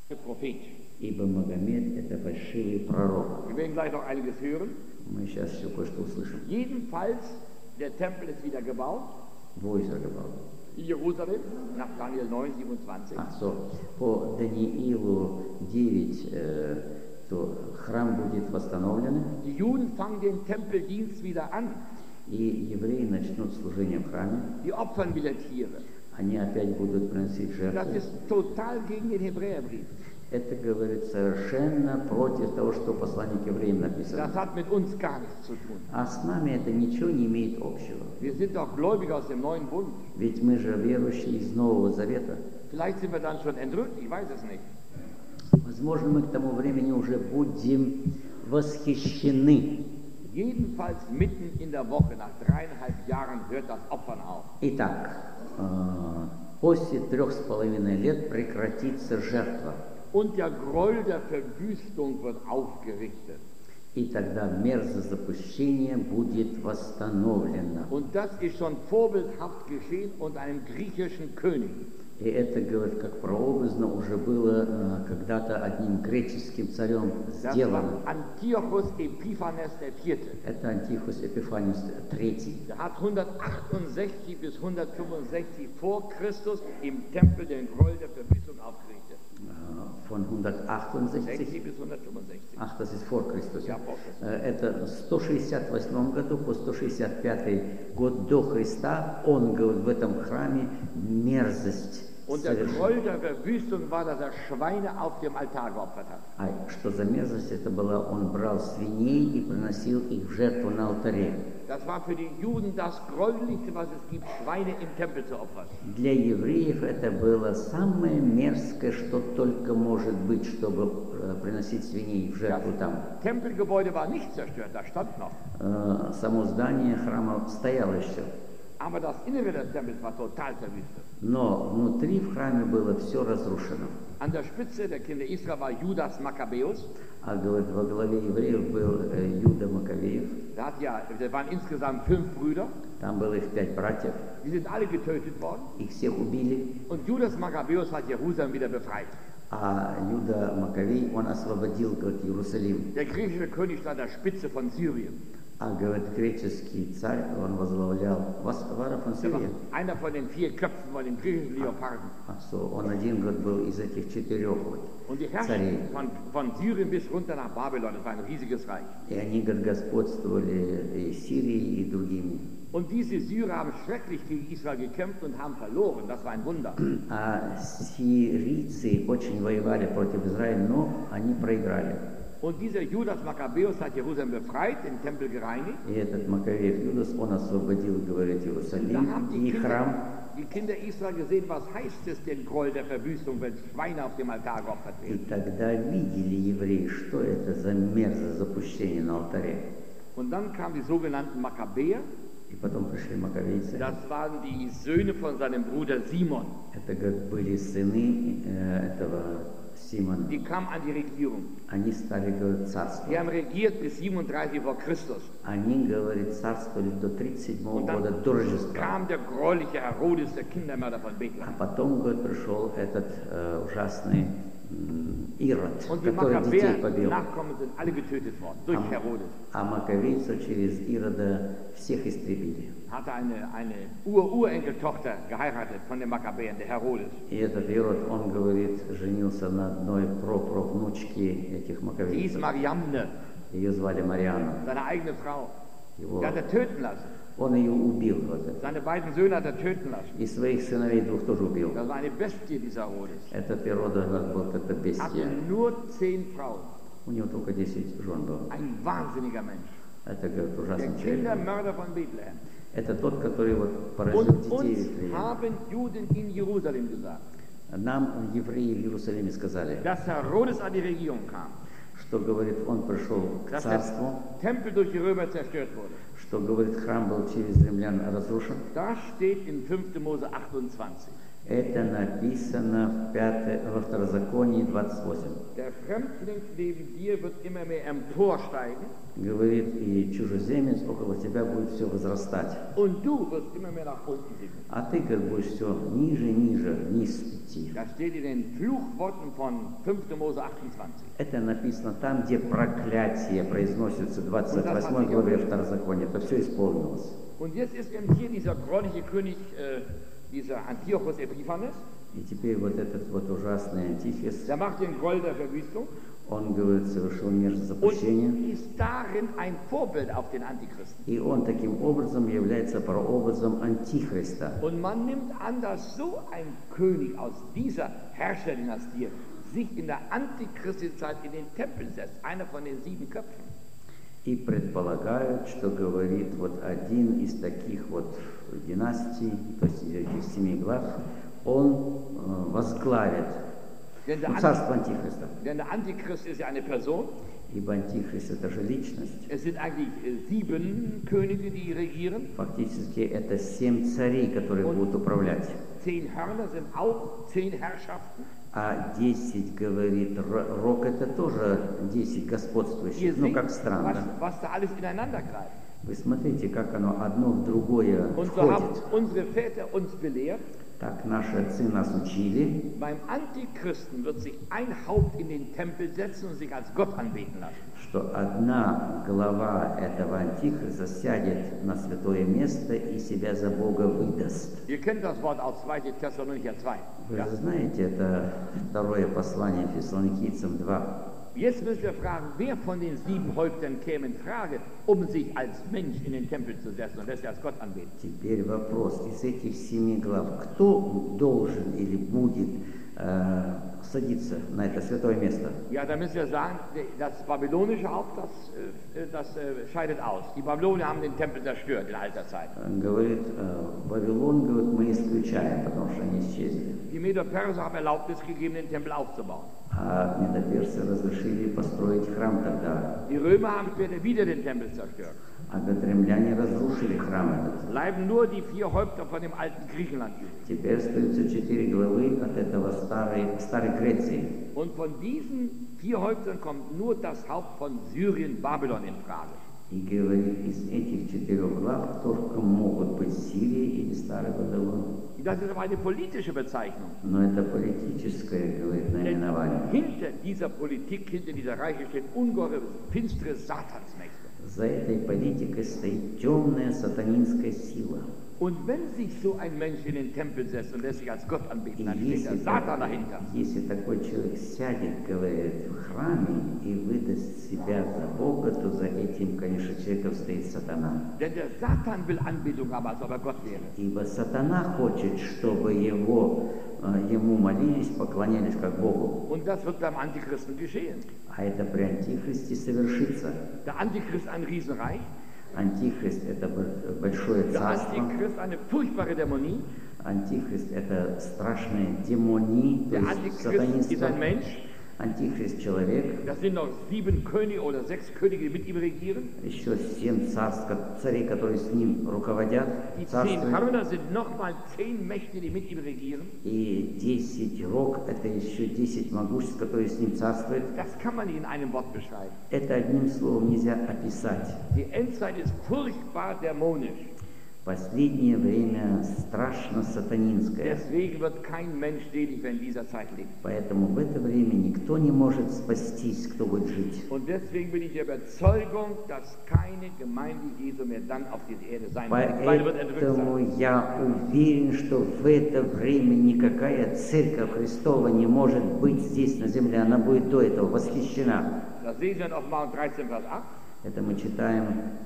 Prophet. ибо Магомед – это фальшивый пророк. Wir werden gleich noch einiges hören. Мы сейчас еще кое-что услышим. Jedenfalls, der Tempel ist wieder gebaut Wo ist er gebaut? in Jerusalem nach Daniel 9, 27. По Даниилу 9, то храм будет восстановлен, Die Juden fangen den Tempeldienst wieder an. и евреи начнут служение в храме. Die opfern wieder Tiere. Они опять будут приносить Das жертвы. ist total gegen den Hebräerbrief. Это говорит совершенно против того, что послание к евреям написано. Das hat mit uns gar nichts zu tun. А с нами это ничего не имеет общего. Wir sind doch Gläubige aus dem neuen Bund. Ведь мы же верующие из Нового Завета. Vielleicht sind wir dann schon entrückt, ich weiß es nicht. Возможно, мы к тому времени уже будем восхищены. Jedenfalls mitten in der Woche, nach 3,5 Jahren, hört das Opfern auf. Итак, после 3,5 лет прекратится жертва. Und der Groll der Verwüstung wird aufgerichtet. И тогда мерзость запущения будет восстановлена. Und das ist schon vorbildhaft geschehen unter einem griechischen König. И это, говорит, как прообразно уже было когда-то одним греческим царем Das сделано. war Antiochus Epiphanes IV. Это Антихус Эпифаниус III. Der hat 168 bis 165 vor Christus im Tempel den Groll der Verwüstung aufgerichtet. Von 168, 60 bis 165. ах, das ist vor Christus. Ja, vor Christus. Это в 168 году, по 165 год до Христа, он, говорит, в этом храме мерзость Und der совершил. Groll der Verwüstung war, dass er Schweine auf dem Altar geopfert hat. А что за мерзость это была? Он брал свиней и приносил их в жертву на алтаре. Das war für die Juden das Gräulichste, was es gibt, Schweine im Tempel zu opfern. Для евреев это было самое мерзкое, что только может быть, чтобы приносить свиней в жертву там. Das Tempelgebäude war nicht zerstört, das stand noch. Само здание храма стояло еще. Aber das Innere des Tempels war total verwüstet. Но внутри в храме было все разрушено. An der Spitze der Kinder Israel war Judas Makkabäus. А, говорит, во главе евреев был Юда Маковеев. Da waren insgesamt 5 Brüder. Там было их 5 братьев. Die sind alle getötet worden. Их всех убили. Und Judas Makkabäus hat Jerusalem wieder befreit. А Юда Маковей, он освободил, говорит, Иерусалим. Der griechische König stand an der Spitze von Syrien. А, говорит, греческий царь, он возглавлял Вара фон Er war Сирия. einer von den 4 Köpfen von den griechischen Leoparden. Он один, говорит, был из этих 4 вот Und die herrschten царей. von Syrien bis runter nach Babylon. Das war ein riesiges Reich. И они, говорит, господствовали и Сирией, и другими. Und diese Syrer haben schrecklich gegen Israel gekämpft und haben verloren. Das war ein Wunder. А сирийцы очень воевали против Израиля, но они проиграли. Und dieser Judas Makkabäus hat Jerusalem befreit, den Tempel gereinigt. И этот Маковеев Юдас, он освободил, говорит, Da Иерусалим haben и храм. die Kinder Israel gesehen, was heißt es, den Groll der Verwüstung, wenn Schweine auf dem Altar geopfert И werden. тогда видели евреи, что это за мерзость запущения на алтаре. Und dann kamen die sogenannten Makkabäer. И потом пришли маковейцы. Das waren die Söhne von seinem Bruder Simon. Это, говорит, были сыны этого Симона. Die kamen an die Regierung. Они стали, говорит, Die царствовать. haben regiert bis 37 vor Christus. Они, говорит, царствовали до 37 Und года dann до Рождества. kam der gräuliche Herodes, der Kindermörder von А Bethlehem. потом, говорит, пришел этот ужасный Ирод, Und die который детей побил. Makkabäer-Nachkommen sind alle getötet worden durch Herodes. А маковейцев через Ирода всех истребили. Hatte eine Urenkeltochter geheiratet von den Makkabäern, der Herodes. И этот Ирод, он, говорит, женился на одной внучке этих Die hieß маковейцев. Mariamne, Ее звали Марианна. seine eigene Frau. Его, Die hat er töten lassen. он ее убил. Вот. Seine beiden Söhne hat er töten lassen. И своих сыновей двуch тоже убил. Das war eine Bestie, dieser Herodes. Этот Ирода был как-то Hatte бестия. nur 10 Frauen. У него только 10 жен было. Ein wahnsinniger Mensch. Это, говорит, Der ужасный человек. Kindermörder von Bethlehem. Это тот, который вот поразил Und детей. uns Вифлеема. haben Juden in Jerusalem gesagt, Нам евреи в Иерусалиме сказали, dass Herodes an die Regierung kam, что, говорит, он пришел к dass царству, der Tempel durch die Römer zerstört wurde. что, говорит, храм был через римлян разрушен. Das steht in 5. Mose 28. Это написано во Второзаконии 28. Der Fremdling neben dir wird immer mehr emporsteigen Говорит, и чужеземец около тебя будет все возрастать. und du wirst immer mehr nach unten sinken. А ты как будешь все ниже, ниже, вниз идти. Das steht in den Fluchworten von 5. Mose 28. Это написано там, где проклятие произносится, 28 главе Второзакония. Это все исполнилось. Und jetzt ist eben hier dieser gräuliche König, dieser Antiochos Epiphanes, И теперь вот этот вот ужасный Антихрист, der macht den Groll der Verwüstung он, говорит, совершил мерзость und запущения. ist darin ein Vorbild auf den Antichristen. И он таким образом является прообразом Антихриста. Und man nimmt an, dass so ein König aus dieser Herrscher-Dynastie sich in der antichristlichen Zeit in den Tempel setzt, einer von den 7 Köpfen. И предполагают, что говорит вот один из таких вот династий, то есть этих 7 глав, он возглавит царство Антихриста. Denn der Antichrist ist ja eine Person. Ибо Антихрист это же личность. Es sind eigentlich 7 Könige, die regieren. Фактически это 7 царей, которые будут управлять. 10 Hörner sind auch 10 Herrschaften. А 10, говорит, рог это тоже 10 господствующих, ну как странно. Was da alles ineinander greift. Вы смотрите, как оно одно в другое Und so haben входит. unsere Väter uns belehrt, Так наши отцы нас учили, beim Antichristen wird sich ein Haupt in den Tempel setzen und sich als Gott anbeten lassen. что одна глава этого Антихриста сядет на святое место и себя за Бога выдаст. Ihr kennt das Wort aus 2. Thessalonicher 2. Вы Ja. знаете, это второе послание Фессалоникийцам 2. Jetzt müssen wir fragen, wer von den 7 Häuptern käme in Frage, um sich als Mensch in den Tempel zu setzen und das als Gott anbeten. Теперь вопрос, из этих 7 глав, кто должен или будет садиться на это святое место? Ja, da müssen wir sagen, das babylonische Haupt, das scheidet aus. Die Babylonier haben den Tempel zerstört in alter Zeit. Говорит, Вавилон, говорит, мы исключаем, потому что они исчезли. Die Medo-Perser haben Erlaubnis gegeben, den Tempel aufzubauen. А медоперсы разрешили построить храм тогда. Die Römer haben später wieder den Tempel zerstört. А римляне разрушили храм этот. Bleiben nur die 4 Häupter von dem alten Griechenland übrig. Теперь остаются 4 главы от этого старой Греции. Und von diesen 4 Häuptern kommt nur das Haupt von Syrien, Babylon in Frage. И говорит, из этих 4 глав только могут быть Сирия или Старый Вавилон. Das ist aber eine politische Bezeichnung. Но это политическое, говорит, наименование. Hinter dieser Politik, hinter dieser Reiche steht ungeheure, finstere Satansmächte. За этой политикой стоит темная сатанинская сила. Und wenn sich so ein Mensch in den Tempel setzt und lässt sich als Gott anbeten, dann steht der Satan dahinter. Если такой человек сядет, говорит, в храме и выдаст себя за Бога, то за этим, конечно, человеком стоит сатана. Denn der Satan will Anbetung haben, als ob Gott wäre. Ибо сатана хочет, чтобы ему молились, поклонялись как Богу. Und das wird beim Antichristen geschehen. А это при Антихристе совершится. Der Antichrist ein Riesenreich, Антихрист – это большое der царство. Antichrist eine furchtbare Dämonie, Антихрист – это страшная демония, то der есть Antichrist ist сатанинство. ein Mensch, Антихрист – человек. das sind noch 7 Könige oder 6 Könige, die mit ihm regieren. Еще 7 царей, которые с ним руководят, Die 10 царствуют. Hörner sind nochmal 10 Mächte, die mit ihm regieren. И 10 рог – это еще 10 могуществ, которые с ним царствуют. Das kann man nicht in einem Wort beschreiben. Это одним словом нельзя описать. Die Endzeit ist furchtbar dämonisch. Последнее время страшно сатанинское. Deswegen wird kein Mensch selig, wer in dieser Zeit lebt. Поэтому в это время никто не может спастись, кто будет жить. Und deswegen bin ich der Überzeugung, dass keine Gemeinde Jesu mehr dann auf dieser Erde sein wird. Weil wird entrückt Поэтому sein. я уверен, что в это время никакая церковь Христова не может быть здесь на земле. Она будет до этого восхищена. Das sehen Sie in Offenbarung 13, Vers 8. Это мы читаем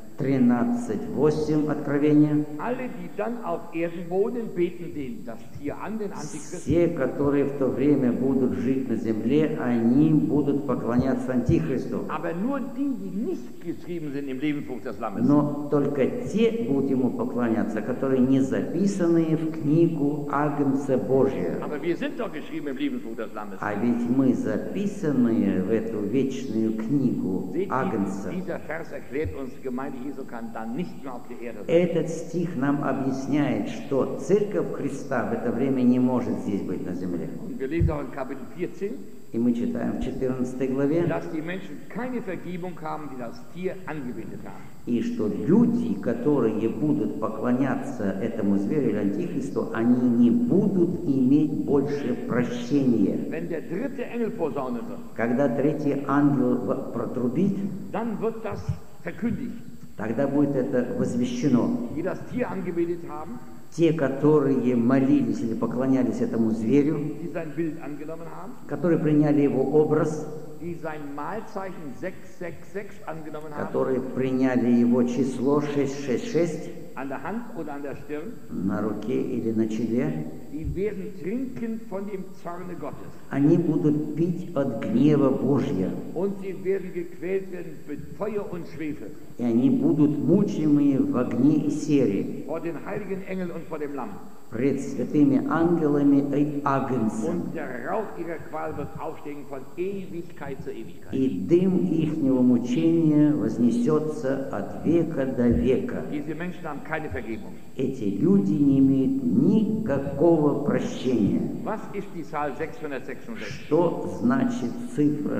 13:8 Откровения. Alle, die dann auf Erden wohnen, beten das Tier an, den Antichristen. Все, которые в то время будут жить на земле, они будут поклоняться Антихристу. Aber nur die, die nicht geschrieben sind im Lebensbuch des Lammes. Но только те будут ему поклоняться, которые не записаны в книгу Агнца Божия. Aber wir sind doch geschrieben im Lebensbuch des Lammes. А ведь мы записаны в эту вечную книгу Seht ihr, Агнца. dieser Vers erklärt uns, die Gemeinde Jesu kann dann nicht mehr auf der Erde sein. Этот стих нам объясняет, что Церковь Христа в это время не может здесь быть на земле. Und wir lesen auch in Kapitel 14, И мы читаем в 14 главе, dass die Menschen keine Vergebung haben, die das Tier angebetet haben. и что люди, которые будут поклоняться этому зверю или антихристу, они не будут иметь больше прощения. Wenn der dritte Engel posaunen wird, Когда третий ангел протрубит, dann wird das verkündigt. тогда будет это возвещено. Die das Tier angebetet haben, Те, которые молились или поклонялись этому зверю, die sein Bild angenommen haben, которые приняли его образ, die sein Malzeichen 666 angenommen haben, которые приняли его число 666 an der Hand oder an der Stirn, на руке или на челе, die werden trinken von dem Zorne Gottes. они будут пить от гнева Божья, Und sie werden gequält werden mit Feuer und Schwefel и они будут мучимые в огне и сере vor den heiligen Engeln und vor dem Lamm. пред святыми ангелами и агнцем, Und der Rauch ihrer Qual wird aufsteigen von Ewigkeit zu Ewigkeit. и дым ихнего мучения вознесется от века до века. Diese Menschen haben keine Vergebung. Эти люди не имеют никакого прощения. Was ist die Zahl 666? Что значит цифра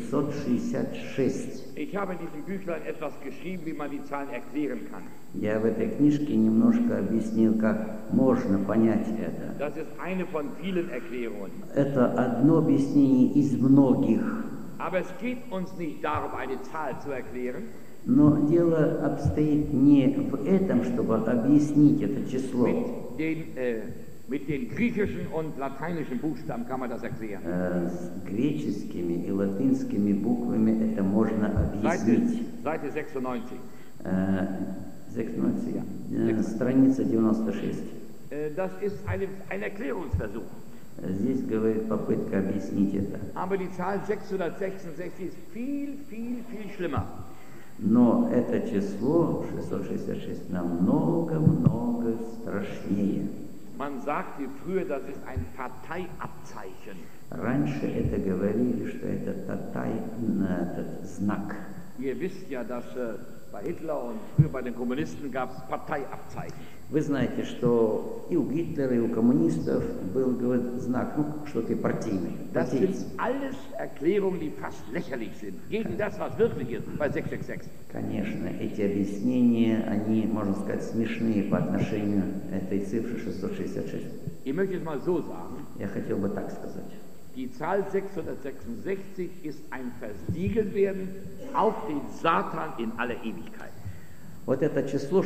666? Ich habe in diesem Büchlein etwas geschrieben, wie man die Zahlen erklären kann. Я в этой книжке немножко объяснил, как можно понять это. Das ist eine von vielen Erklärungen. Это одно объяснение из многих. Aber es geht uns nicht darum, eine Zahl zu erklären, Но дело обстоит не в этом, чтобы объяснить это число. mit den griechischen und lateinischen Buchstaben kann man das erklären. С греческими и латинскими буквами это можно объяснить. Seite 96. 96, страница 96. Das ist ein Erklärungsversuch. Здесь говорит попытка объяснить это. Aber die Zahl 666 ist viel, viel, viel schlimmer. Но это число 666 намного страшнее. Man sagte früher, das ist ein Parteiabzeichen. Раньше это говорили, что это этот знак. Ihr wisst ja, dass bei Hitler und früher bei den Kommunisten gab es Parteiabzeichen. Вы знаете, что и у Гитлера, и у коммунистов был, говорит, знак, ну, что ты партийный. Das sind alles Erklärungen, die fast lächerlich sind, gegen das, was wirklich ist, bei 666. Конечно, эти объяснения, они, можно сказать, смешные по отношению этой цифры 666. Ich möchte es mal so sagen. Я хотел бы так сказать. Die Zahl 666 ist ein Versiegeltwerden auf den Satan in aller Ewigkeit. Вот это число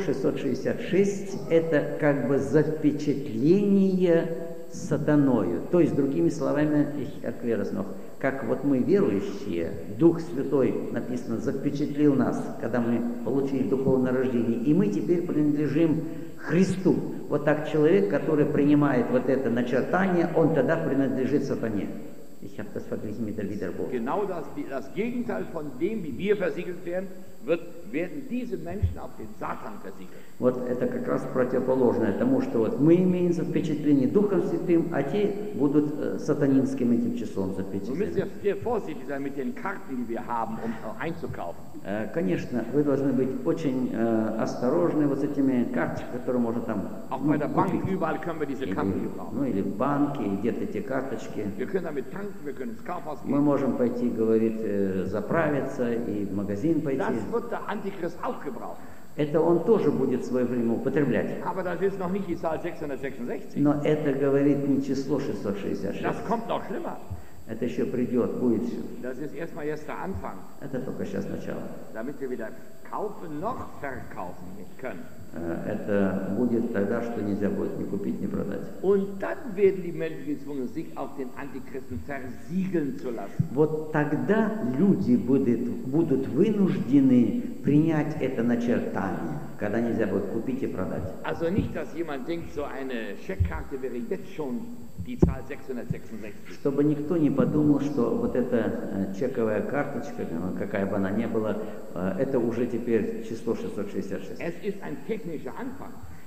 666, это как бы запечатление сатаною. То есть, другими словами, ich erkläre es noch, как вот мы верующие, Дух Святой, написано, запечатлил нас, когда мы получили духовное рождение, и мы теперь принадлежим Христу. Вот так человек, который принимает вот это начертание, он тогда принадлежит сатане. Ich habe das verglichen mit der Wiedergeburt. Genau das Gegenteil von dem, wie wir versiegelt werden, werden diese Menschen auf den Satan versiegelt. Вот это как раз противоположное тому, что вот мы имеем впечатление Духом Святым, а те будут сатанинским этим числом запечатлены. Wir müssen sehr vorsichtig sein mit den Karten, die wir haben, um einzukaufen. Конечно, вы должны быть очень осторожны вот с этими карточками, которые можно там bei der Bank, überall können wir diese Karten gebrauchen. Ну или в банке, где-то эти карточки. Wir können damit tanken, wir können ins Kaufhaus gehen. Мы можем пойти, говорит, заправиться и в магазин пойти. Das wird der Antichrist auch gebrauchen. Это он тоже будет в свое время употреблять. Aber das ist noch nicht die Zahl 666. Но это говорит не число 666. Das kommt noch schlimmer. Это еще придет, будет все. Das ist erstmal erst der Anfang. Это только сейчас начало. Damit wir weder kaufen noch verkaufen können. Это будет тогда, что нельзя будет ни купить, ни продать. Und dann werden die Menschen gezwungen, sich auf den Antichristen versiegeln zu lassen. Вот тогда люди будут вынуждены принять это начертание, когда нельзя будет купить и продать. Also nicht, dass jemand denkt, so eine Scheckkarte wäre jetzt schon die Zahl 666. Чтобы никто не подумал, что вот эта чековая карточка, какая бы она ни была, это уже теперь число 666. Es ist ein technischer Anfang.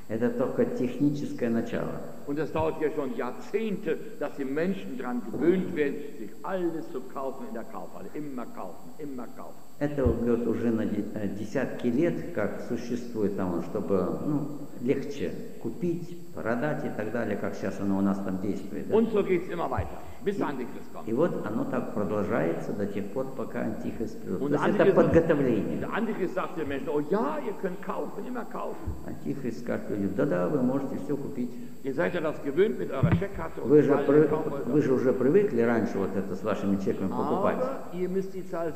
Это только техническое начало. Und es dauert ja schon Jahrzehnte, dass die Menschen daran gewöhnt werden, sich alles zu kaufen in der Kaufhalle. Immer kaufen, immer kaufen. Это вот уже на десятки лет, как существует там, чтобы легче купить, продать и так далее, как сейчас оно у нас там действует. Да? Und so geht es immer weiter, bis der Antichrist kommt. И вот оно так продолжается до тех пор, пока Антихрист придет. Und То есть это подготовление. Der Antichrist sagt den Menschen, oh ja, ihr könnt kaufen, immer kaufen. Антихрист скажет людям, да-да, вы можете все купить. Ihr seid ja das gewöhnt mit eurer Checkkarte und Вы же уже привыкли раньше вот это с вашими чеками покупать. Aber ihr müsst die Zahl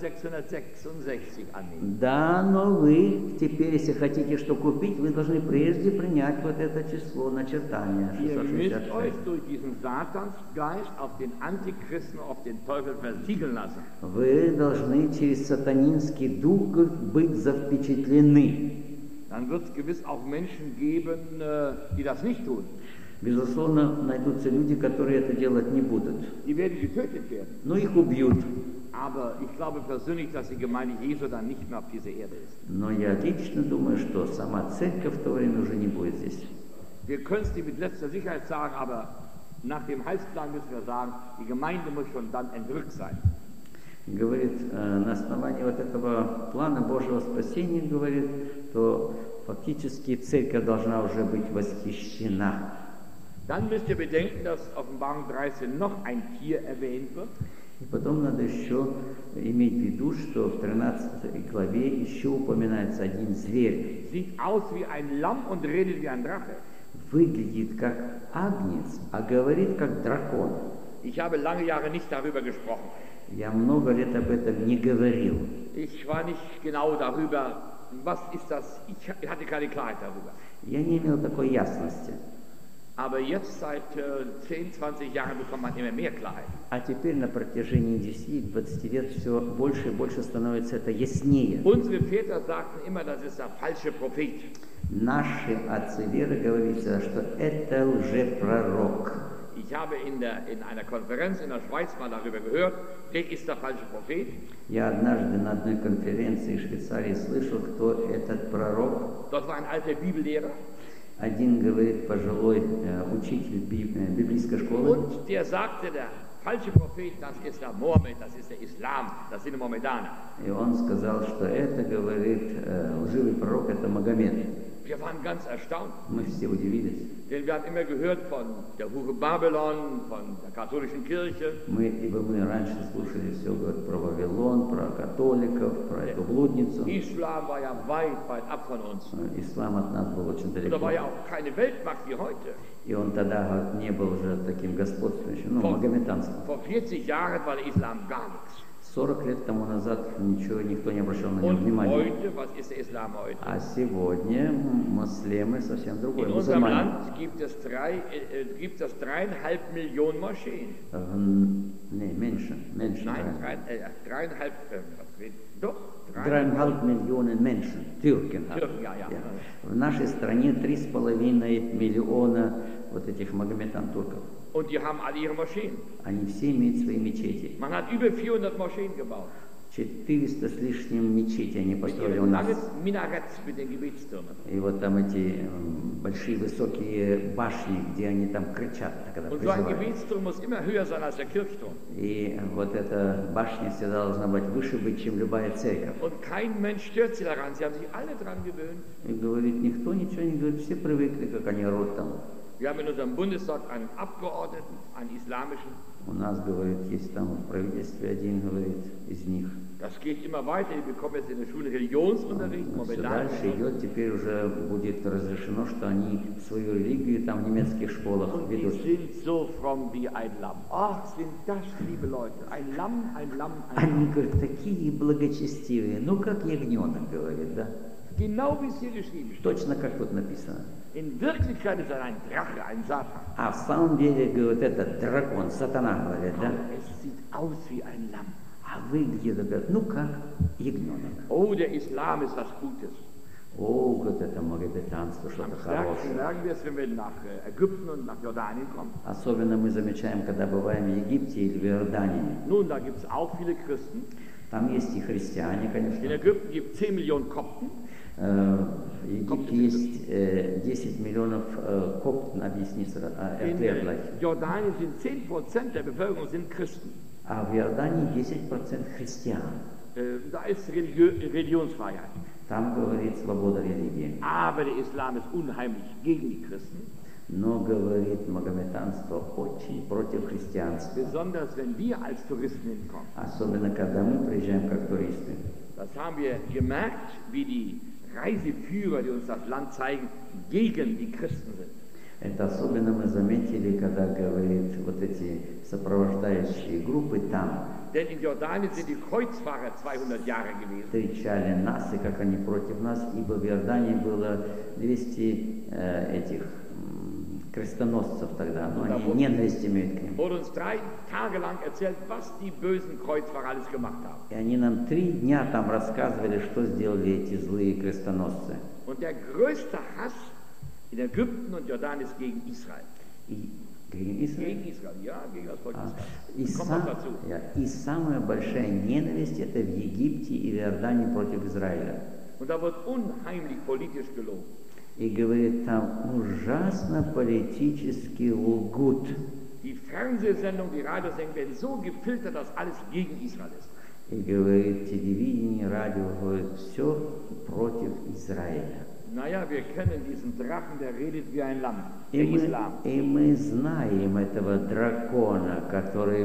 666 annehmen. Да, но вы теперь, если хотите что купить, вы должны прежде принять вот это число, начертание Ihr müsst 666. euch durch diesen Satansgeist auf den Antichristen, auf den Teufel versiegeln lassen. Вы должны через сатанинский дух быть запечатлены. Dann wird es gewiss auch Menschen geben, die das nicht tun. Безусловно, найдутся люди, которые это делать не будут. Die werden getötet werden. Но их убьют. Aber ich glaube persönlich, dass die Gemeinde Jesu dann nicht mehr auf dieser Erde ist. Но я лично думаю, что сама церковь в то время уже не будет здесь. Wir können es dir mit letzter Sicherheit sagen, aber nach dem Heilsplan müssen wir sagen, die Gemeinde muss schon dann entrückt sein. Говорит, на основании вот этого плана Божьего спасения, говорит, то фактически церковь должна уже быть восхищена. Dann müsst ihr bedenken, dass Offenbarung 13 noch ein Tier erwähnt wird. И потом надо еще иметь в виду, что в 13 главе еще упоминается один зверь. Sieht aus wie ein Lamm und redet wie ein Drache. Выглядит как агнец, а говорит как дракон. Ich habe lange Jahre nicht darüber gesprochen. Я много лет об этом не говорил. Ich war nicht genau darüber, was ist das, ich hatte keine Klarheit darüber. Я не имел такой ясности. Aber jetzt seit 10, 20 Jahren bekommt man immer mehr Klarheit. А теперь на протяжении 10-20 лет все больше и больше становится это яснее. Unsere Väter sagten immer, das ist der falsche Prophet. Наши отцы веры говорится, что это лжепророк. Ich habe in einer Konferenz in der Schweiz mal darüber gehört, wer ist der falsche Prophet? Я однажды на одной конференции в Швейцарии слышал, кто этот пророк. Das war ein alter Bibellehrer. Один говорит пожилой учитель библейской школы. Und der sagte, der falsche Prophet, das ist der Mohammed, das ist der Islam, das sind die Mohammedaner. И он сказал, что это, говорит, лживый пророк, это Магомед. Wir waren ganz erstaunt. Мы все удивились. Denn wir haben immer gehört von der Hure Babylon, von der katholischen Kirche. Ибо мы раньше слушали все говорит, про Вавилон, про католиков, про эту блудницу. Islam war ja weit, weit ab von uns. Ислам от нас был очень Und далеко. da war ja auch keine Weltmacht wie heute. И он тогда говорит, не был уже таким господствующим, магометанским. Vor 40 Jahren war der Islam gar nichts. 40 лет тому назад никто не обращал на него Und внимания. heute, was ist der Islam heute? А сегодня муслимы совсем другое. In unserem Мусульмане. Land gibt es 3,5 Millionen Moscheen. Не, меньше. Nein, да. 3,5, doch, 3,5 миллиона меньше. Türken. Türken, ja. В нашей стране 3,5 миллиона вот этих магометан-турков. Und die haben alle ihre Moscheen. Они все имеют свои мечети. Man hat über 400 Moscheen gebaut. 400 с лишним мечетей они Mit построили у ihren нас. langen Minarets mit den Gebetstürmen. И вот там эти большие высокие башни, где они там кричат, когда Und so ein призывают. Gebetsturm muss immer höher sein als der Kirchturm. И вот эта башня всегда должна быть выше быть, чем любая церковь. Und kein Mensch stört sie daran. Sie haben sich alle dran gewöhnt. И говорит, никто ничего не говорит, все привыкли, как они орут там. Wir haben in unserem Bundestag einen Abgeordneten, einen islamischen. У нас, говорит, есть там в правительстве один, говорит, из них. Das geht immer weiter. Wir bekommen jetzt in der Schule Religionsunterricht, Все momentan. дальше идет, теперь уже будет разрешено, что они свою религию там в немецких школах Und die ведут. sind so fromm wie ein Lamm. Ach, sind das liebe Leute. Ein Lamm, ein Lamm, ein Lamm. Они, говорят, такие благочестивые, ну как ягненок, говорит, да? Genau wie es hier geschrieben steht. Точно как тут написано. In Wirklichkeit ist er ein Drache, ein Satan. А в самом деле, говорит, это дракон, сатана, говорит, да? Es sieht aus wie ein Lamm. А выглядит, говорит, ну как ягненок. Oh, der Islam ist was Gutes. О, говорит, это магометанство, что-то Am stärksten хорошее. merken wir es, wenn wir nach Ägypten und nach Jordanien kommen. Особенно мы замечаем, когда бываем в Египте или в Иордании. Nun, da gibt es auch viele Christen. Там есть и христиане, In конечно. Ägypten gibt es 10 Millionen Kopten. В Египте есть 10 миллионов коптен, объясни, In erklär gleich. Jordanien sind 10% der Bevölkerung sind Christen. А в Иордании 10% христиан. Da ist Religionsfreiheit. Там говорит свобода религии. Aber der Islam ist unheimlich gegen die Christen. Но говорит магометанство очень против христианства. Besonders wenn wir als Touristen hinkommen. Особенно, когда мы приезжаем как туристы. Das haben wir gemerkt, wie die Reiseführer, die uns das Land zeigen, gegen die Christen sind. Это особенно мы заметили, когда говорит вот эти сопровождающие группы там. Denn in Jordanien sind die Kreuzfahrer 200 Jahre gewesen. Встречали нас, и как они против нас, ибо в Иордании было 200 этих крестоносцев тогда, но они ненависть имеют к ним. Wurde uns 3 Tage lang erzählt, was die bösen Kreuzfahrer alles gemacht haben. И они нам 3 дня там рассказывали, что сделали эти злые крестоносцы. Und der größte Hass in Ägypten und Jordanien ist gegen Israel. И gegen Израиль? Gegen Israel, ja, gegen das Volk И, Israel. Kommt noch dazu. и самая большая ненависть это в Египте и в Иордании против Израиля. Und da wird unheimlich politisch gelogen. И говорит, там ужасно политически лгут. Die Fernsehsendungen, die Radiosendungen werden so gefiltert, dass alles gegen Israel ist. И говорит, телевидение, радио говорит, все против Израиля. Naja, wir kennen diesen Drachen, der redet wie ein Lamm, der Islam. И мы знаем этого дракона, который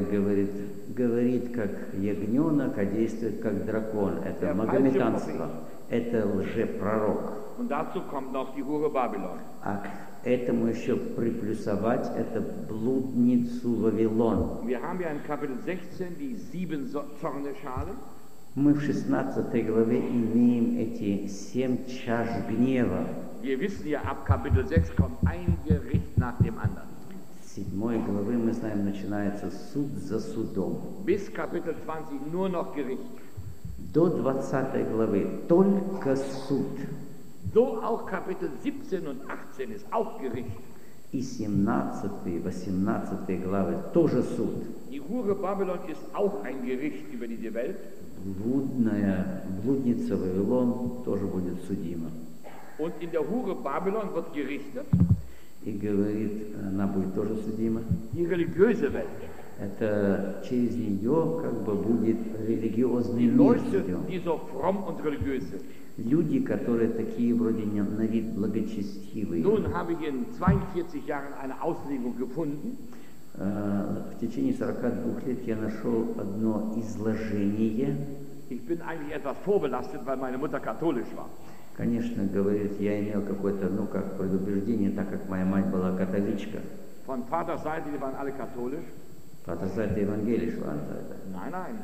говорит как ягненок, а действует как дракон. Это магометанство, это лжепророк. Und dazu kommt noch die Hure Babylon. А к этому еще приплюсовать это блудницу Вавилон. Wir haben ja in Kapitel 16 die 7 Zornesschalen. Мы в 16 главе имеем эти 7 чаш гнева. Wir wissen ja, ab Kapitel 6 kommt ein Gericht nach dem anderen. С 7 главы мы знаем, начинается суд за судом. Bis Kapitel 20 nur noch Gericht. До 20 главы только суд. So auch Kapitel 17 und 18 ist auch Gericht. И 17, 18 главы тоже суд. Die Hure Babylon ist auch ein Gericht über diese Welt. Блудница Вавилон тоже будет судима. Und in der Hure Babylon wird gerichtet. И говорит, она будет тоже судима. Die religiöse Welt. Это через нее как бы будет религиозный Die мир Leute, суден. die so fromm und religiös sind. Люди, которые такие вроде на вид благочестивые. Nun habe ich in 42 Jahren eine Auslegung gefunden. В течение 42 лет я нашел одно изложение. Ich bin eigentlich etwas vorbelastet, weil meine Mutter katholisch war. Конечно, говорит, я имел какое-то, как предубеждение, так как моя мать была католичка. Von Vaters Seite, die waren alle katholisch. Vaterseite evangelisch waren это. Nein, nein,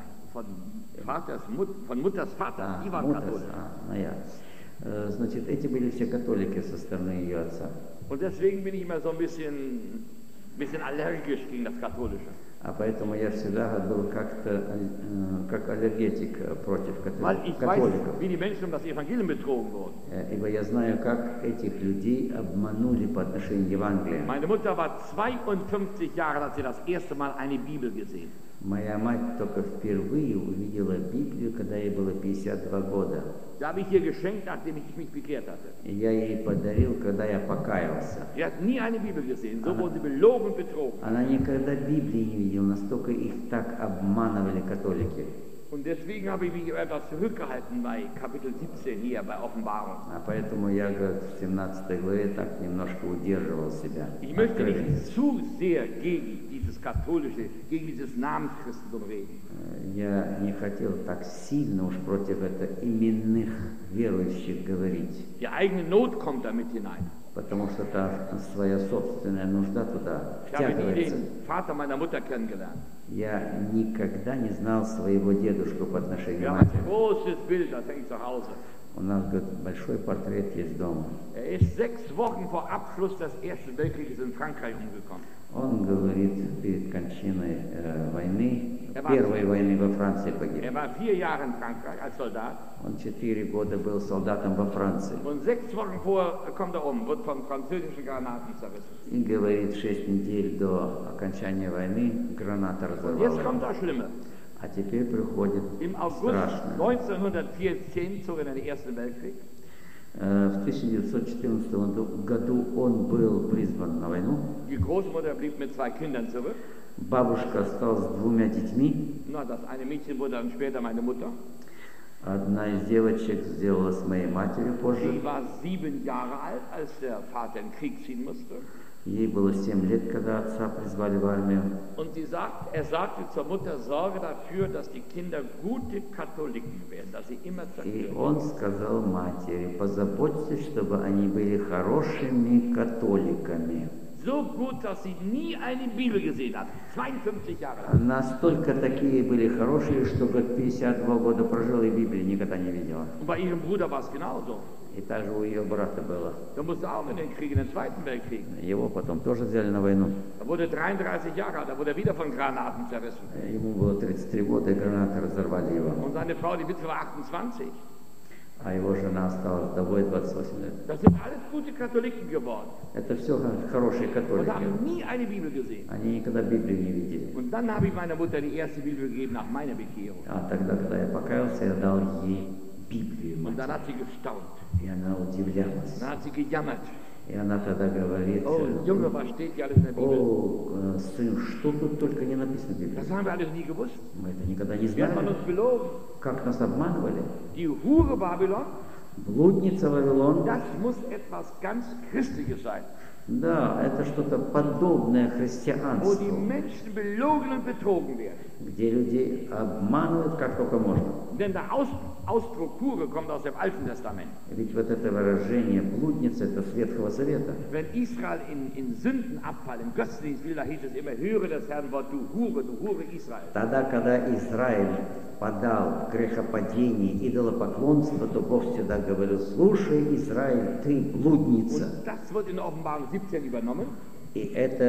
von Mutters Vater, die waren katholisch. Значит, эти были все католики со стороны ее отца. Und deswegen bin ich immer so ein bisschen allergisch gegen das Katholische. А поэтому я всегда был как-то как аллергетик против Weil ich weiß, католиков. wie die Menschen um das Evangelium betrogen wurden. Ибо я знаю, как этих людей обманули по отношению к Евангелию. Meine Mutter war 52 Jahre, als sie das erste Mal eine Bibel gesehen. Моя мать только впервые увидела Библию, когда ей было 52 года. Da habe ich ihr geschenkt, nachdem ich mich bekehrt hatte. И я ей подарил, когда я покаялся. Sie hat nie eine Bibel gesehen, so wurde sie belogen und betrogen. Она никогда Библии не видела, настолько их так обманывали католики. Und deswegen habe ich mich etwas zurückgehalten bei Kapitel 17 hier bei Offenbarung. А поэтому я, в 17 главе так немножко удерживал себя. Ich möchte nicht zu sehr gegen dieses katholische, gegen dieses Namenschristentum reden. Я не хотел так сильно уж против именных верующих говорить. Die eigene Not kommt damit hinein. Потому что своя собственная нужда туда Ich habe nie втягивается. den Vater meiner Mutter kennengelernt. Я никогда не знал своего дедушку по отношению Wir к haben ein матери. großes Bild, das hängt zu Hause. У нас, говорит, большой портрет есть дома. Ist 6 Wochen vor Abschluss des Ersten Weltkrieges in Frankreich umgekommen. Он говорит, перед кончиной войны, первой войны во Франции погиб. Er war 4 Jahre in Frankreich als Soldat. Он 4 года был солдатом во Франции. Und 6 Wochen vorher kommt er wird von französischen Granaten zerrissen. И говорит, 6 недель до окончания войны граната Und jetzt разорвала. kommt das Schlimme. А теперь приходит Im August страшное. 1914 zog er in den Ersten Weltkrieg. В 1914 году он был призван на войну. Die Großmutter blieb mit 2 Kindern zurück. Бабушка осталась с 2 детьми. Na, das eine Mädchen wurde dann später meine Mutter. Одна из девочек сделалась моей матерью позже. Sie war 7 Jahre alt, als der Vater in den Krieg ziehen musste. Ей было 7 лет, когда отца призвали в армию. Und er sagte zur Mutter, sorge dafür, dass die Kinder gute Katholiken werden, dass sie immer zur И Kirche он сказал матери, позаботьтесь, чтобы они были хорошими католиками. So gut, dass sie nie eine Bibel gesehen hat. 52 Jahre lang. Настолько такие были хорошие, что как 52 года прожила и Библии никогда не видела. Und bei ihrem Bruder war es genauso. И также у ее брата было. Der musste auch in den Krieg, in den Zweiten Weltkrieg. Его потом тоже взяли на войну. Er wurde 33 Jahre alt, da wurde er wieder von Granaten zerrissen. Ему было 33 года, и гранаты разорвали его. Und seine Frau, die Witwe, war 28. А его жена осталась вдовой 28 лет. Das sind alles gute Katholiken geworden. Это все хорошие Und католики. haben nie eine Bibel gesehen. Они никогда Библию не видели. Und dann habe ich meiner Mutter die erste Bibel gegeben nach meiner Bekehrung. А тогда, когда я покаялся, я дал ей Библию. Und dann hat sie gestaunt. И она удивлялась. Dann hat sie gejammert. И она тогда говорит, Oh, Junge, was steht hier alles in der Bibel? о, сын, что тут только не написано в Библии. Das haben wir alles nie gewusst. Мы это никогда не Wie hat man знали. uns belogen? Как нас обманывали. Die Hure Babylon, Блудница Вавилон. das muss etwas ganz Christliches sein. Да, это что-то подобное Wo die христианству, Menschen belogen und betrogen werden. где людей обманывают как только можно. Denn der Ausdruck Hure kommt aus dem Alten Testament. Ведь вот это выражение блудница, это с Ветхого Завета. Wenn Israel in Sündenabfall, im Götzendienst will, da hieß es immer, höre das Herrn Wort, du Hure Israel. Тогда, когда Израиль подал в грехопадение, идолопоклонство, то Бог всегда говорил, слушай, Израиль, ты блудница. Und das wird in der Offenbarung 17 übernommen, И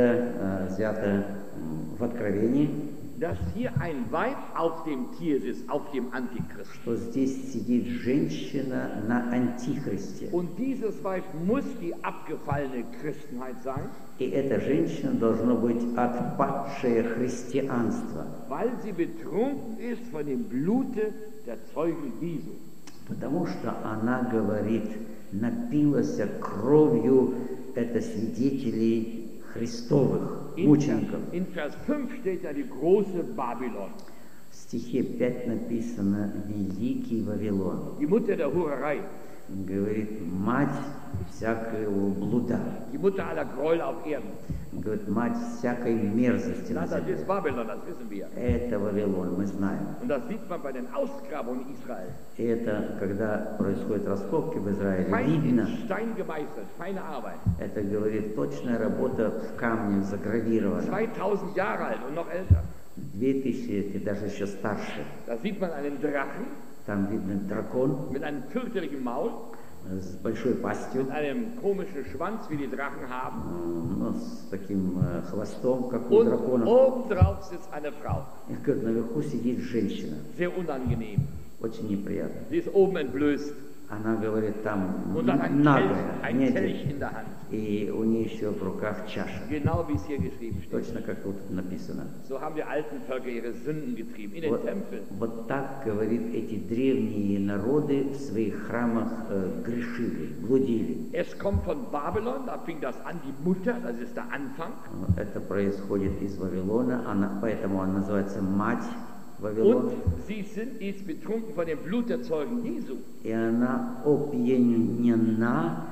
это взято в Откровении, dass hier ein Weib auf dem Tier sitzt, auf dem Antichrist. что здесь сидит женщина на антихристе. Und dieses Weib muss die abgefallene Christenheit sein, И эта женщина должно быть отпадшее христианство, weil sie betrunken ist von dem Blute der Zeugen Jesu. потому что она говорит, напилась кровью это свидетелей Христовых, мучеников. In Vers 5 steht ja die große Babylon, В стихе 5 написано «Великий Вавилон». die Mutter der Hurerei, Говорит, мать всякого блуда. die Mutter aller Gräuel auf Erden. Говорит, мать всякой мерзости на Das земле. ist Babylon, das wissen wir. Это Вавилон, мы знаем. Und das sieht man bei den Ausgrabungen in Israel. И это, когда происходят раскопки в Израиле, Fein in видно, Stein gemeißelt, feine Arbeit. это говорит точная работа в камне загравирована. 2000 Jahre alt und noch älter. 2000 и даже еще старше. Da sieht man einen Drachen Там видно дракон mit einem fürchterlichen Maul, с большой пастью, mit einem komischen Schwanz, wie die Drachen haben. ну, с таким хвостом, как у Und дракона. obendrauf sitzt eine Frau. И говорит, наверху сидит женщина. Sehr unangenehm. Очень неприятно. Sie ist oben entblößt Она говорит, там und hat ein наглая, нет, Kelch in der Hand. и у нее еще в руках чаша. Genau wie es hier geschrieben steht. Точно как тут написано. So haben die alten Völker ihre Sünden getrieben, in den Вот, Tempeln. вот так, говорит, эти древние народы в своих храмах грешили, блудили. Es kommt von Babylon, da fing das an, die Mutter, das ist der Anfang. Это происходит из Вавилона, поэтому она называется мать Und Вавилон. sie ist betrunken von dem Blut der Zeugen Jesu. И она опьянена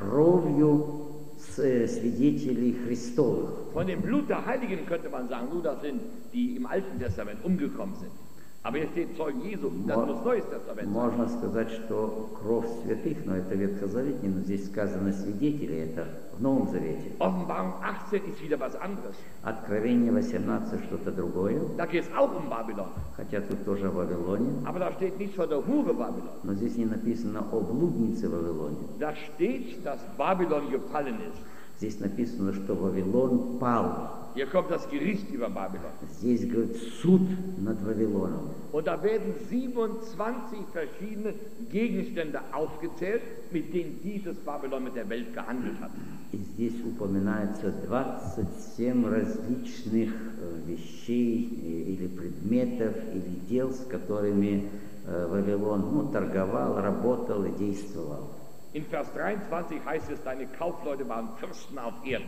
кровью свидетелей Христовых. Von dem Blut der Heiligen könnte man sagen, nur das sind, die im Alten Testament umgekommen sind. Aber hier steht Zeugen Jesu, das muss Neues Testament sein. Можно сказать, что кровь святых, но это ветхозаветнее, но здесь сказано свидетели, это в Новом Завете. Offenbarung 18 ist wieder was anderes. Откровение 18 что-то другое, Da geht es auch um Babylon. хотя тут тоже о Вавилоне, Aber da steht nichts von der Hure Babylon. но здесь не написано о блуднице Вавилоне. Da steht, dass Babylon gefallen ist. Здесь написано, что Вавилон пал. Hier kommt das Gericht über Babylon. Здесь, говорит, суд над Вавилоном. Und da werden 27 verschiedene Gegenstände aufgezählt, mit denen dieses Babylon mit der Welt gehandelt hat. И здесь упоминается 27 различных вещей или предметов, или дел, с которыми Вавилон торговал, работал и действовал. In Vers 23 heißt es, deine Kaufleute waren Fürsten auf Erden.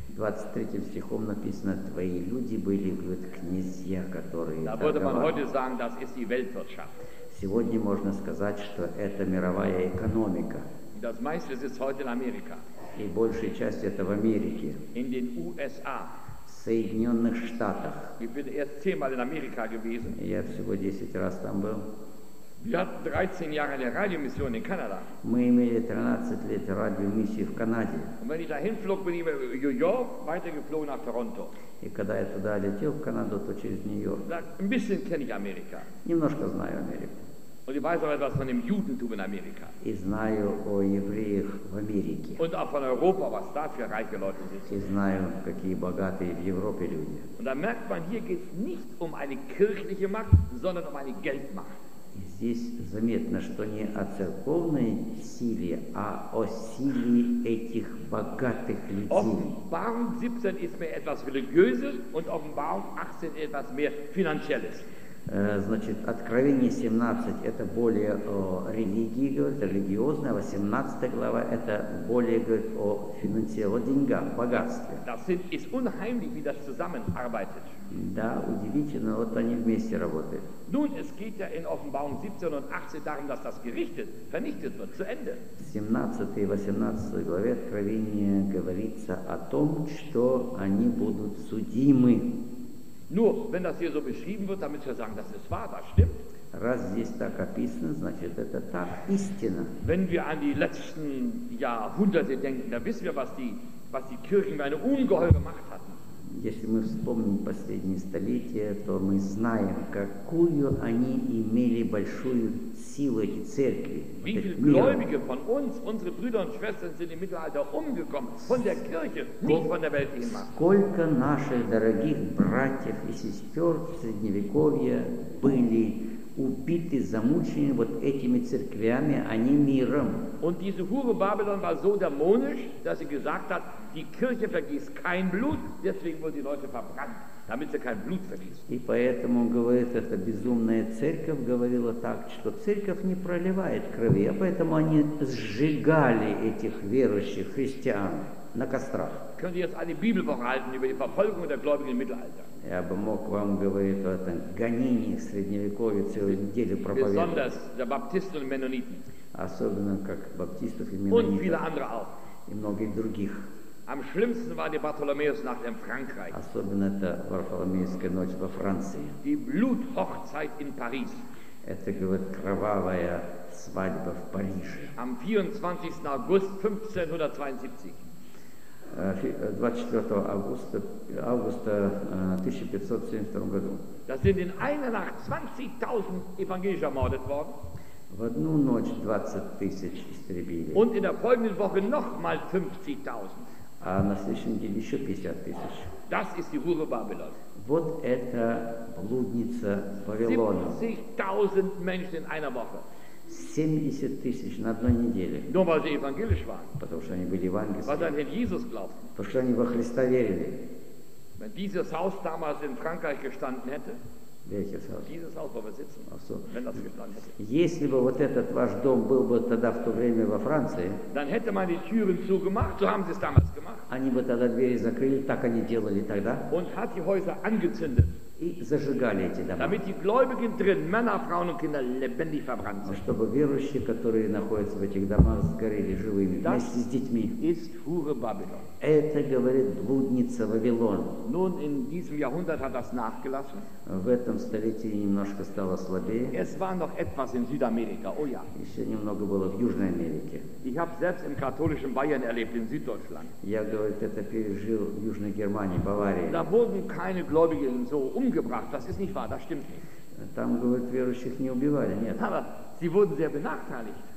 23 стихом написано, твои люди были, говорит, князья, которые Da würde man heute торговали. sagen, das ist die Weltwirtschaft. Сегодня можно сказать, что это мировая экономика. Das meiste ist heute in Amerika, И большая часть это в Америке, in den USA. в Соединенных Штатах. Ich bin erst 10-mal in Amerika gewesen. Я всего 10 раз там был. Wir hatten 13 Jahre eine Radiomission in Kanada. Мы имели 13 лет радиомиссии в Канаде. Und wenn ich dahin flog, bin ich über New York weitergeflogen nach Toronto. И когда я туда летел, в Канаду, то через Нью-Йорк. Ein bisschen kenne ich Amerika. Немножко знаю Америку. Und ich weiß auch etwas von dem Judentum in Amerika. И знаю о евреях в Америке. Und auch von Europa, was da für reiche Leute sind. И знаю, какие богатые в Европе люди. Und da merkt man, hier geht es nicht um eine kirchliche Macht, sondern um eine Geldmacht. И здесь заметно, что не о церковной силе, а о силе этих богатых людей. Offenbarung 17 ist mehr etwas Religiöses und Offenbarung 18 etwas mehr Finanzielles. Значит, Откровение 17 это более о религии, говорит, религиозное, а 18 глава это более, говорит, о финансе, о деньгах, богатстве. Das ist unheimlich, wie das zusammenarbeitet. Да, удивительно, вот они вместе работают. Nun, es geht ja in Offenbarung 17 und 18 darum, dass das gerichtet, vernichtet wird, zu Ende. В 17 и 18 главе Откровения говорится о том, что они будут судимы. Nur, wenn das hier so beschrieben wird, damit wir sagen, das ist wahr, das stimmt. Раз здесь так описано, значит это так, истина. Wenn wir an die letzten Jahrhunderte denken, da wissen wir, was die Kirchen für eine ungeheure Macht hatten. Если мы вспомним последние столетия, то мы знаем, какую они имели большую силу, эти церкви. Wie viele Gläubige von uns, unsere Brüder und Schwestern, sind im Mittelalter umgekommen, von der Kirche, nicht von der weltlichen Macht. Сколько наших дорогих братьев и сестер в Средневековье были убиты, замучены вот этими церквями, а не миром. Und diese Hure Babylon war so dämonisch, dass sie gesagt hat, die Kirche vergießt kein Blut, deswegen wurden die Leute verbrannt, damit sie kein Blut vergießen. И поэтому, говорит, эта безумная церковь говорила так, что церковь не проливает крови, а поэтому они сжигали этих верующих христиан на кострах. Könnt ihr jetzt eine Bibelwoche halten über die Verfolgung der Gläubigen im Mittelalter? Я бы мог вам говорить о этом гонении в Средневековье целую неделю проповедовать. Besonders der Baptisten und Mennoniten. Особенно как баптистов и Und viele меннонитов. andere auch. И многих других. Am schlimmsten war die Bartholomäusnacht in Frankreich. Особенно это Варфоломеевская ночь во Франции. Die Bluthochzeit in Paris. Это, говорит, кровавая свадьба в Париже. Am 24. August 1572. 24 августа 1572 году. Da sind in einer Nacht 20.000 Evangelische ermordet worden. В одну ночь 20 тысяч истребили, Und in der folgenden Woche nochmal 50.000. а на следующей неделе еще 50 тысяч. Das ist die Hure Babylon. Вот это блудница Вавилона. 70.000 Menschen in einer Woche. 70 тысяч на одной неделе, Nur weil sie evangelisch waren. потому что они были Weil sie евангельские, an den Jesus glaubten. потому что они во Христа верили. Wenn dieses Haus damals in Frankreich gestanden hätte, dieses Haus, wo wir sitzen, wenn das gestanden hätte, Если бы вот этот ваш дом был бы тогда в то время во Франции, dann hätte man die Türen zugemacht, so haben sie es damals gemacht, они бы тогда двери закрыли, так они делали тогда, und hat die Häuser angezündet, и зажигали эти дома. damit die Gläubigen drin, Männer, Frauen und Kinder, lebendig verbrannt sind. Чтобы верующие, которые находятся в этих домах, сгорели живыми вместе с детьми. Ist Hure Babylon. Это, говорит, блудница Вавилон. Nun, in diesem Jahrhundert hat das nachgelassen. В этом столетии немножко стало слабее. Es war noch etwas in Südamerika, oh ja. Еще немного было в Южной Америке. Ich habe selbst im katholischen Bayern erlebt, in Süddeutschland. Я, говорит, это пережил в Южной Германии, Баварии. Da wurden keine Gläubigen so umgebracht, das ist nicht wahr, das stimmt nicht. Там, говорит, верующих не убивали, нет. Aber sie wurden sehr benachteiligt.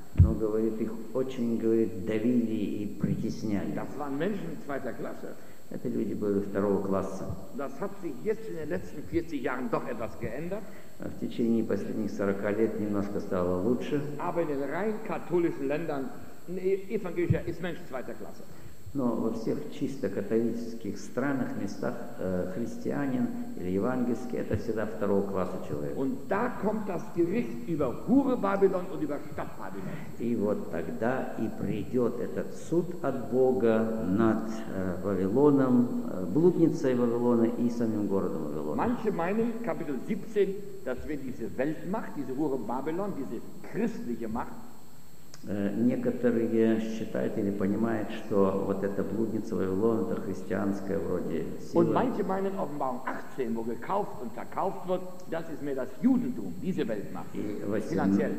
Но, говорит, их очень, говорит, давили и притесняли. Das waren Menschen zweiter Klasse. Это люди были второго класса. Das hat sich jetzt in den letzten 40 Jahren doch etwas geändert. В течение последних 40 лет немножко стало лучше. Aber in den rein katholischen Ländern, evangelischer ist Mensch zweiter Klasse. Но во всех чисто католических странах, местах христианин или евангельский, это всегда второго класса человек. Und da kommt das Gericht über Hure Babylon und über Stadt Babylon. И вот тогда и придет этот суд от Бога над Вавилоном, блудницей Вавилона и самим городом Вавилона. Manche meinen, Kapitel 17, dass wir diese Weltmacht, diese Hure Babylon, diese christliche Macht, Некоторые считают или понимают, что вот эта блудница Вавилона, это христианская вроде сила. Und manche meinen Offenbarung 18, wo gekauft und verkauft wird, das ist mehr das Judentum, diese Weltmacht. И Finanziell.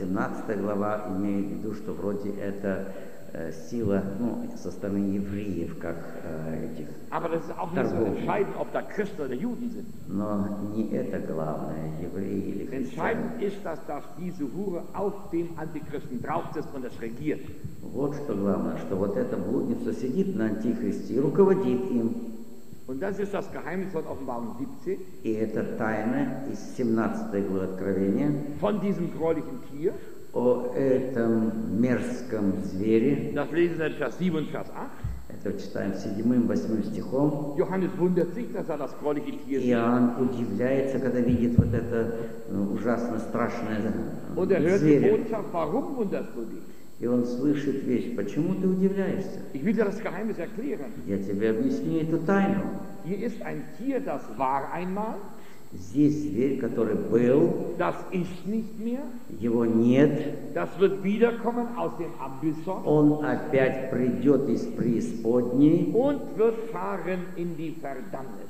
18 глава имеет в виду, что вроде это сила, ну, со стороны евреев, как этих Aber das ist auch nicht so entscheidend, ob da Christen oder Juden sind. Но не это главное, евреи или христиане. Entscheidend ist, dass diese Hure auf dem Antichristen drauf sitzt und es regiert. Вот что главное, что вот эта блудница сидит на антихристе и руководит им. Und das ist das Geheimnis von Offenbarung 17. И это тайна из 17 главы Откровения. Von diesem gräulichen Tier. О этом мерзком звере. Das lesen wir in Vers 7 und Vers 8. Это читаем 7-8 стихом. Johannes wundert sich, dass das gräuliche Tier sieht. Иоанн удивляется, когда видит вот это ужасно страшное Und hört die зверя. Botschaft, warum wunderst du dich? И он слышит вещь, почему ты удивляешься? Ich will dir das Geheimnis erklären. Я тебе объясню эту тайну. Hier ist ein Tier, das war einmal. Здесь зверь, который был, Das ist nicht mehr. его нет. Das wird wiederkommen aus dem Abyssos. Он опять придет из преисподней Und wird fahren in die Verdammnis.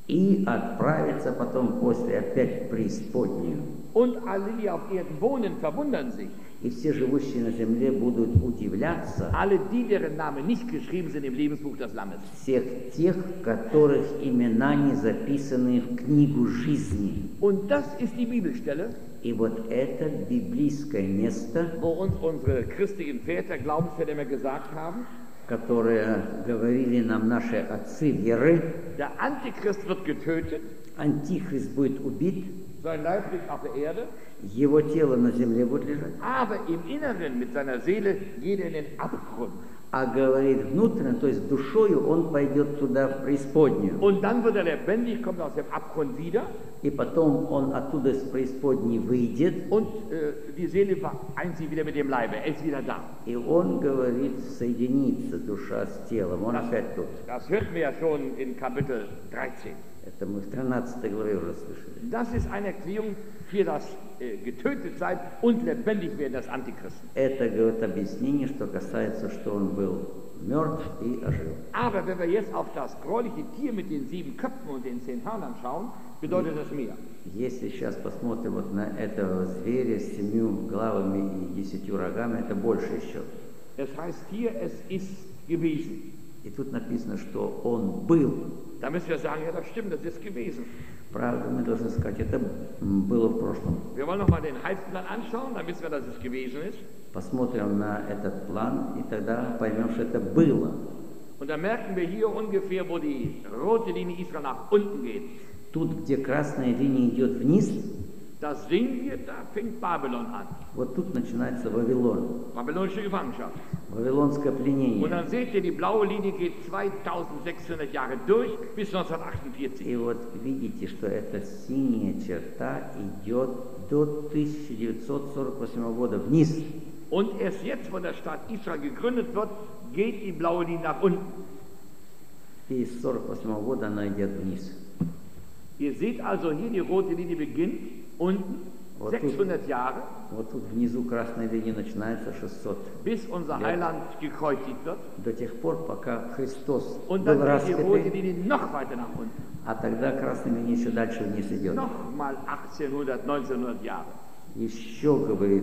и отправится потом после опять в преисподнюю. Und alle, die auf Erden wohnen, verwundern sich. И все живущие на земле будут удивляться Alle die, deren Namen nicht geschrieben sind im Lebensbuch des Lammes. всех тех, которых имена не записаны в книгу жизни. Und das ist die Bibelstelle, И вот это библейское место, wo uns unsere christlichen Väter, Glaubensväter immer gesagt haben, которое говорили нам наши отцы веры, der Antichrist wird getötet, антихрист будет убит, sein Leib liegt auf der Erde, его тело на земле будет лежать, aber im Inneren mit seiner Seele geht er in den Abgrund. а говорит внутренне, то есть душою он пойдет туда в преисподнюю. Und dann wird er lebendig, kommt aus dem Abgrund wieder И потом он оттуда из преисподней выйдет, und die Seele vereint sich wieder mit dem Leibe, er ist wieder da. и он говорит, соединится душа с телом, он опять тут. Das hörten wir ja schon in Kapitel 13. Это мы в 13 главе уже слышали. Das ist eine Erklärung für das Getötetsein und Lebendigwerden des Antichristen. Это, говорит, объяснение, что касается, что он был мертв и ожил. Aber wenn wir jetzt auf das gräuliche Tier mit den 7 Köpfen und den 10 Hörnern schauen, bedeutet das mehr. Если сейчас посмотрим вот на этого зверя с 7 главами и 10 рогами, это больше еще. Es heißt hier, es ist gewesen. И тут написано, что он был. Da müssen wir sagen, ja, das stimmt, das ist gewesen. Правда, мы должны сказать, это было в прошлом. Wir wollen nochmal den Heilsplan anschauen, dann wissen wir, dass es gewesen ist. Посмотрим на этот план, и тогда поймем, что это было. Und dann merken wir hier ungefähr, wo die rote Linie Israel nach unten geht. Тут, где красная линия идет вниз, Da sehen wir, da fängt Babylon an. вот тут начинается Вавилон. Babylonische Gefangenschaft. Вавилонское Und пленение. dann seht ihr, die blaue Linie geht 2600 Jahre durch bis 1948. И вот видите, что эта синяя черта идет до 1948 года вниз. Und erst jetzt, wo der Staat Israel gegründet wird, geht die blaue Linie nach unten. И с 1948 года она идет вниз. Ihr seht also hier, die rote Linie beginnt unten, Вот 600 Jahre, Вот тут внизу красная линия начинается 600. bis unser Heiland gekreuzigt wird. До тех пор, пока Христос Und был dann geht die rote распят, Linie noch weiter nach unten. а тогда красная линия еще дальше вниз идет. Nochmal 1800, 1900 Jahre. Еще, говорит,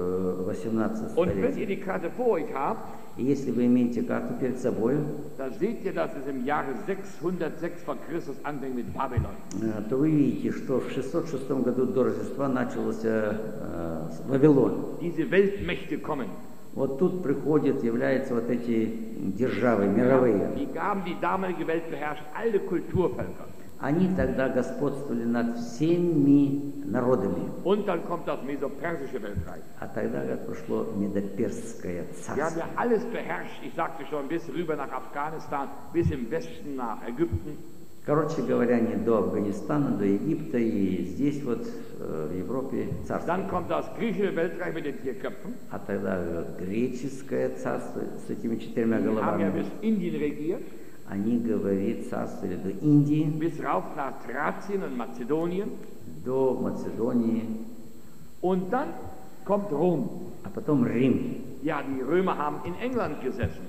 18 Und wenn ihr столетие. die Karte vor euch habt, И если вы имеете карту перед собой, da seht ihr, dass es im Jahre 606 vor Christus anfängt mit Babylon. то вы видите, что в 606 году до Рождества начался Вавилон. Diese Weltmächte kommen. Вот тут приходят, являются вот эти державы мировые. Die haben die damalige Welt beherrscht, alle Kulturvölker. Они тогда господствовали над всеми народами. Und dann kommt das Mesopersische Weltreich. А тогда как прошло Медоперское Die haben царство. ja alles beherrscht, ich sagte schon, bis rüber nach Afghanistan, bis im Westen nach Ägypten. Короче говоря, не до Афганистана, до Египта и здесь вот в Европе царство. Dann kommt das griechische Weltreich mit den 4 Köpfen. А тогда греческое царство с этими 4 Die haben ja головами. bis Indien regiert, Они, говорит, царствовали до Индии, bis rauf nach Thrazien und Mazedonien. до Македонии, Und dann kommt Rom. а потом Рим. Ja, die Römer haben in England gesessen.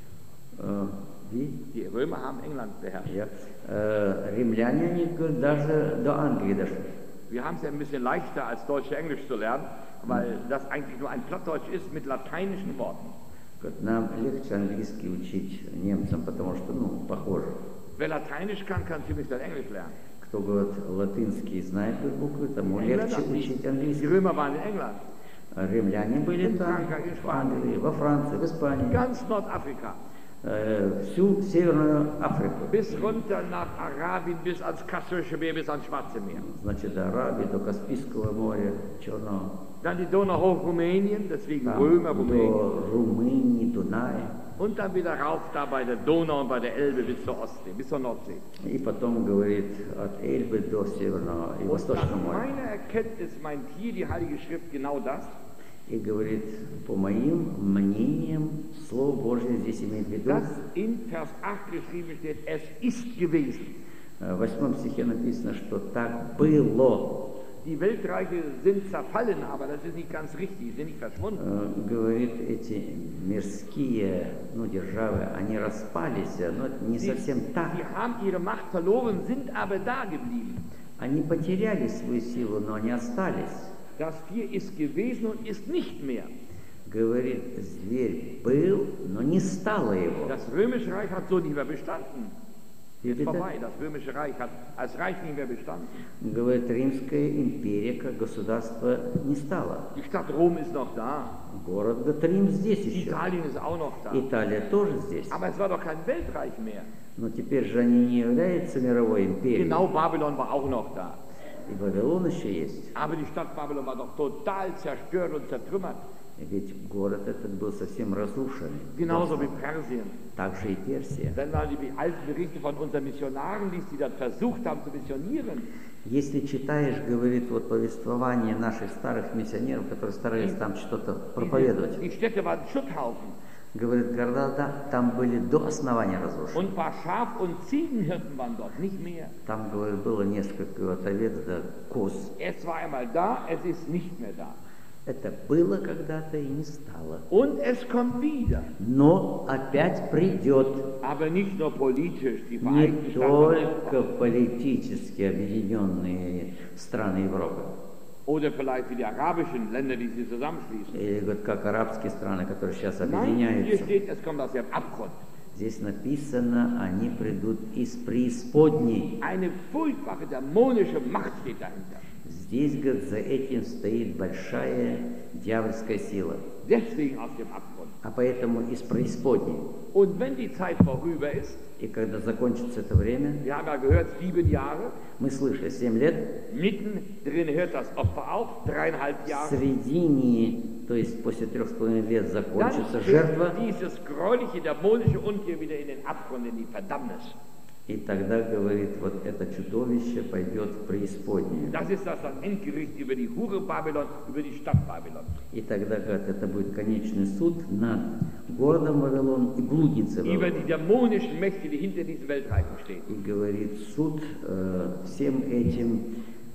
Wie? Die Römer haben England beherrscht. Я. Римляне, они говорят, даже до Англии дошли. Wir haben es ja ein bisschen leichter als Deutsche Englisch zu lernen, weil das eigentlich nur ein Plattdeutsch ist mit lateinischen Worten. Говорят, нам легче английский учить немцам, потому что, ну, похоже. Wer Lateinisch kann, kann ziemlich schnell Englisch lernen. Кто, говорит, латинский знает как буквы, тому легче учить Die английский. Römer waren in England, Римляне были там, в Англии, во Франции, в Испании, ganz Nordafrika, всю Северную Африку. bis runter nach Arabien, bis ans Kaspische Meer, bis ans Schwarze Meer. Значит, до Арабии, до Каспийского моря, Черного, Dann die Donau hoch Rumänien, deswegen там, Römer, Rumänien. до Румынии, Дуная. Und dann wieder rauf da bei der Donau und bei der Elbe bis zur Ostsee, bis zur Nordsee. И потом, говорит, от Эльбы до Северного и Und Восточного nach моря. meiner Erkenntnis meint hier die Heilige Schrift genau das, И говорит, по моим мнениям, Слово Божье здесь имеет в виду. dass in Vers 8 geschrieben steht, es ist gewesen. В 8 стихе написано, что так было. Die Weltreiche sind zerfallen, aber das ist nicht ganz richtig, sie sind nicht verschwunden. Говорит, эти мирские, ну, державы, они распались, но это не совсем так. Sie haben ihre Macht verloren, sind aber da geblieben. Они потеряли свою силу, но они остались. Das Tier ist gewesen und ist nicht mehr. Говорит, зверь был, но не стало его. Das Römische Reich hat so nicht mehr bestanden. Ist Bitte? vorbei, das Römische Reich hat als Reich nicht mehr bestanden. Говорит, Римская империя как государство не стало. Die Stadt Rom ist noch da, Город Рим здесь еще. Italien ist auch noch da. Италия тоже здесь. Aber es war doch kein Weltreich mehr. Но теперь же они не являются мировой империей. Genau, Babylon war auch noch da. И Вавилон еще есть. Aber die Stadt Babylon war doch total zerstört und zertrümmert. Ведь город этот был совсем разрушен. Genauso wie Persien. Также и Персия. Wenn man die alten Berichte von unseren Missionaren liest, die dort versucht haben zu missionieren, Если читаешь, говорит, вот повествование наших старых миссионеров, которые старались там что-то проповедовать, die Städte waren Schutthaufen. говорит, города там были до основания разрушены. Und ein paar Schaf- und Ziegenhirten waren dort, nicht mehr. Там, говорит, было несколько вот овец да коз. Es war einmal da, es ist nicht mehr da. Это было когда-то и не стало. Und es kommt wieder. Но опять придет. Aber nicht nur politisch, die Не Vereinigten Staaten von только политически объединенные страны Европы. oder vielleicht wie die arabischen Länder, die sie zusammenschließen. Или вот как арабские страны, которые сейчас Nein, hier объединяются. steht, es kommt aus dem Abgrund. Здесь написано, они придут из преисподней. Eine furchtbare dämonische Macht steht dahinter. Здесь, говорит, за этим стоит большая дьявольская сила. Deswegen aus dem Abgrund. А поэтому из преисподней. Und wenn die Zeit vorüber ist, И когда закончится это время, wir haben ja gehört, 7 Jahre, мы слышали 7 лет, mittendrin hört das Opfer auf, 3,5 в Jahre. середине, то есть после 3,5 лет Dann закончится fällt жертва, dieses gräuliche, dämonische Untier wieder in den Abgrund, in die Verdammnis. и тогда, говорит, вот это чудовище пойдет в преисподнюю. Das ist das Endgericht über die Hure Babylon, über die Stadt Babylon. И тогда, говорит, это будет конечный суд над городом Вавилон и блудницей Über Вавилон. die dämonischen Mächte, die hinter diesen Weltreichen stehen. И говорит, суд всем этим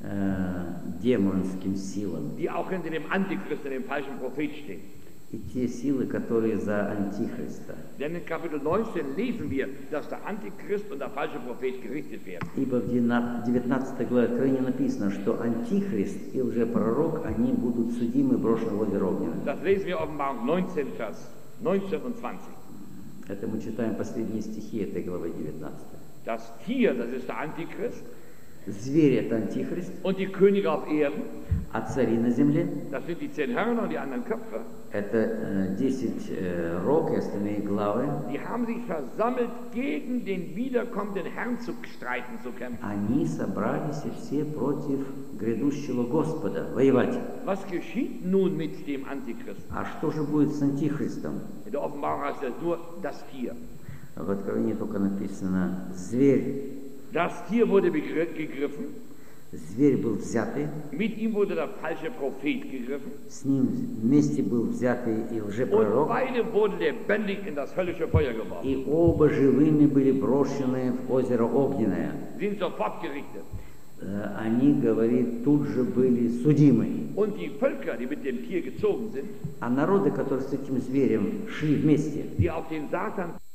демонским силам. Die auch hinter dem Antichrist, dem falschen Prophet stehen. И те силы, которые за Антихриста. Denn in Kapitel 19 lesen wir, dass der Antichrist und der falsche Prophet gerichtet werden. Ибо в 19 главе Откровения написано, что Антихрист и лжепророк, они будут судимы и брошены в озеро огненное. Das lesen wir Offenbarung 19, Vers 19 und 20. Это мы читаем последние стихи этой главы 19. Das Tier, das ist der Antichrist, Зверь – это антихрист, und die Könige auf Erden, а цари на земле das sind die 10 Hörner und die anderen Köpfe, – это 10 рог и остальные главы. die haben sich versammelt, gegen den wiederkommenden Herrn zu streiten, zu kämpfen. Они собрались и все против грядущего Господа воевать. Was geschieht nun mit dem Antichristen? А что же будет с антихристом? In der Offenbarung heißt es nur das Tier. В Откровении только написано «зверь». Das Tier wurde gegriffen, Зверь был взятый, mit ihm wurde der falsche Prophet gegriffen с ним вместе был взятый и und лжепророк, beide wurden lebendig in das höllische Feuer geworfen. и оба живыми были брошены в озеро Огненное. Sie sind sofort gerichtet. Они, говорит, тут же были судимы. Und die Völker, die mit dem Tier gezogen sind, А народы, которые с этим зверем шли вместе, die auf den Satan